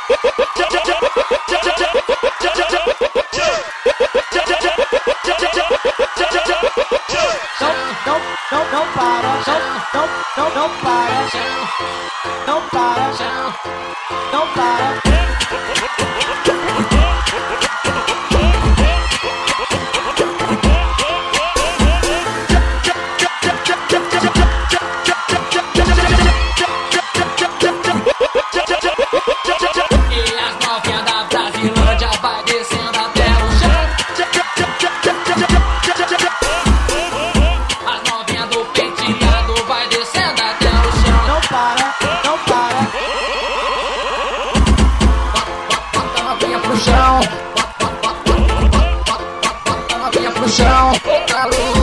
Não para, não para, não para, não para. E as novinhas da Brasilândia vai descendo até o chão. As novinhas do penteado vai descendo até o chão. Não para, não para. Bota a novinha pro chão. Bota a novinha pro chão. Outra luz.